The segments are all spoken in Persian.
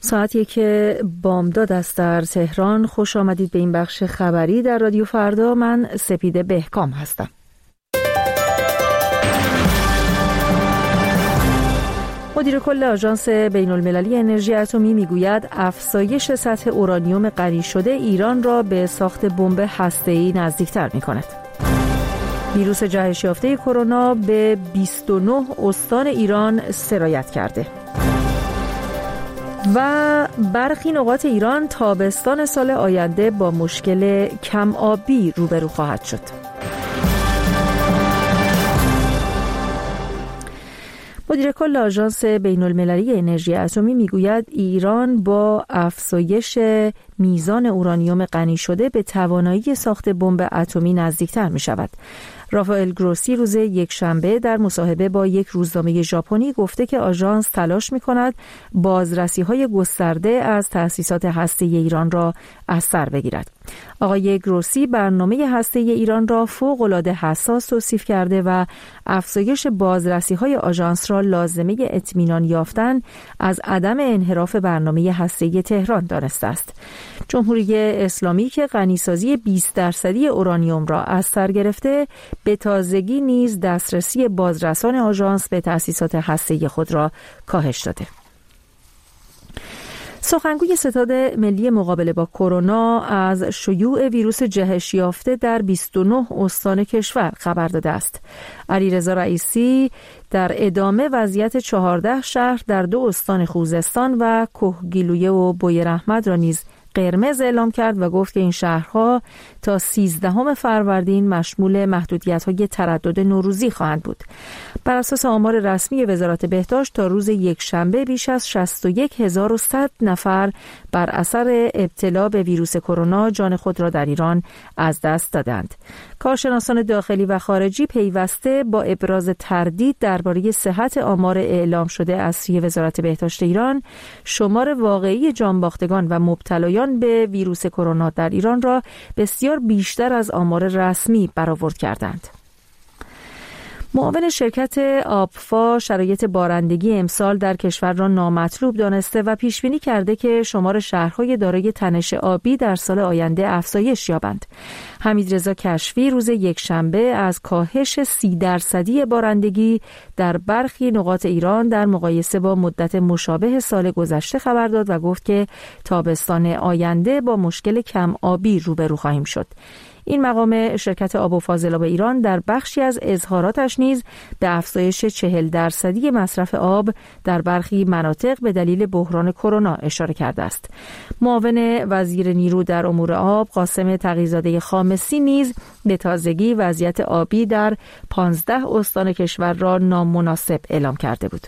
ساعتی که بامداد است در تهران. خوش آمدید به این بخش خبری در رادیو فردا. من سپیده بهکام هستم. مدیر کل آژانس بین‌المللی انرژی اتمی میگوید افزایش سطح اورانیوم غنی شده ایران را به ساخت بمب هسته‌ای نزدیکتر می‌کند. ویروس جهش یافته کرونا به 29 استان ایران سرایت کرده و برخی نقاط ایران تابستان سال آینده با مشکل کم آبی روبرو خواهد شد. مدیر کل آژانس بین‌المللی انرژی اتمی میگوید ایران با افزایش میزان اورانیوم غنی شده به توانایی ساخت بمب اتمی نزدیکتر می شود. رافائل گروسی روز یکشنبه در مصاحبه با یک روزنامه ژاپنی گفته که آژانس تلاش می‌کند بازرسی‌های گسترده از تأسیسات هسته‌ای ایران را از سر بگیرد. آقای گروسی برنامه هسته‌ای ایران را فوق‌العاده حساس توصیف کرده و افزایش بازرسی‌های آژانس را لازمه اطمینان یافتن از عدم انحراف برنامه هسته‌ای تهران دانسته است. جمهوری اسلامی که غنیسازی 20% اورانیوم را از سر گرفته، به تازگی نیز دسترسی بازرسان آژانس به تأسیسات هسته‌ای خود را کاهش داده. سخنگوی ستاد ملی مقابله با کرونا از شیوع ویروس جهش یافته در 29 استان کشور خبر داده است. علیرضا رئیسی در ادامه وضعیت 14 شهر در 2 استان خوزستان و کهگیلویه و بویراحمد را نیز قرمز اعلام کرد و گفت که این شهرها تا 13 فروردین مشمول محدودیت‌های تردد نوروزی خواهند بود. بر اساس آمار رسمی وزارت بهداشت تا روز یکشنبه بیش از 61100 نفر بر اثر ابتلا به ویروس کرونا جان خود را در ایران از دست دادند. کارشناسان داخلی و خارجی پیوسته با ابراز تردید درباره صحت آمار اعلام شده از سوی وزارت بهداشت ایران، شمار واقعی جانباختگان و مبتلایان به ویروس کرونا در ایران را بسیار بیشتر از آمار رسمی برآورد کردند. معاون شرکت آبفا شرایط بارندگی امسال در کشور را نامطلوب دانسته و پیشبینی کرده که شمار شهرهای دارای تنش آبی در سال آینده افزایش یابند. حمیدرضا کشفی روز یکشنبه از کاهش 30% بارندگی در برخی نقاط ایران در مقایسه با مدت مشابه سال گذشته خبر داد و گفت که تابستان آینده با مشکل کم آبی روبرو خواهیم شد. این مقام شرکت آب و فاضلاب ایران در بخشی از اظهاراتش نیز به افزایش 40% مصرف آب در برخی مناطق به دلیل بحران کرونا اشاره کرده است. معاون وزیر نیرو در امور آب قاسم تقی‌زاده خامسی نیز به تازگی وضعیت آبی در 15 استان کشور را نامناسب اعلام کرده بود.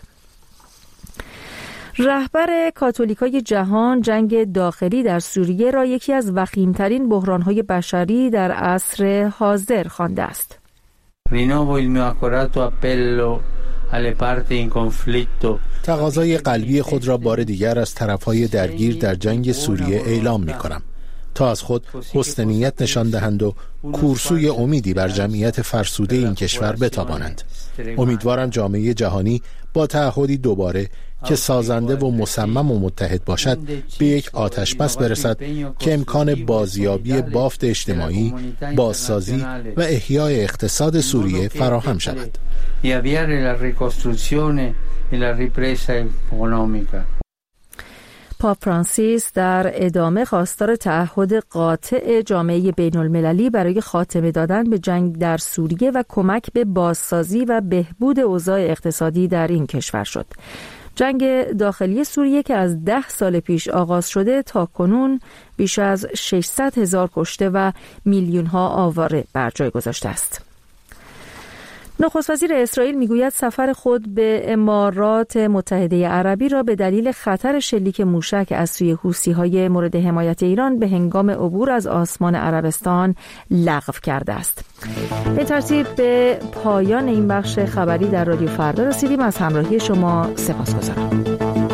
رهبر کاتولیکای جهان جنگ داخلی در سوریه را یکی از وخیمترین بحران‌های بشری در عصر حاضر خوانده است. تقاضای قلبی خود را بار دیگر از طرف‌های درگیر در جنگ سوریه اعلام می‌کنم تا از خود حسن نیت نشان دهند و کورسوی امیدی بر جمعیت فرسوده این کشور بتابانند. امیدوارم جامعه جهانی با تعهدی دوباره که سازنده و مصمم و متحد باشد به یک آتشبس برسد که امکان بازیابی بافت اجتماعی، بازسازی و احیای اقتصاد سوریه فراهم شود. پاپ فرانسیس در ادامه خواستار تعهد قاطع جامعه بین‌المللی برای خاتمه دادن به جنگ در سوریه و کمک به بازسازی و بهبود اوضاع اقتصادی در این کشور شد. جنگ داخلی سوریه که از 10 سال پیش آغاز شده تا کنون بیش از 600,000 کشته و میلیون‌ها آواره بر جای گذاشته است. نخست وزیر اسرائیل میگوید سفر خود به امارات متحده عربی را به دلیل خطر شلیک موشک از سوی حوثی‌های مورد حمایت ایران به هنگام عبور از آسمان عربستان لغو کرده است. به ترتیب به پایان این بخش خبری در رادیو فردا رسیدیم. از همراهی شما سپاسگزارم.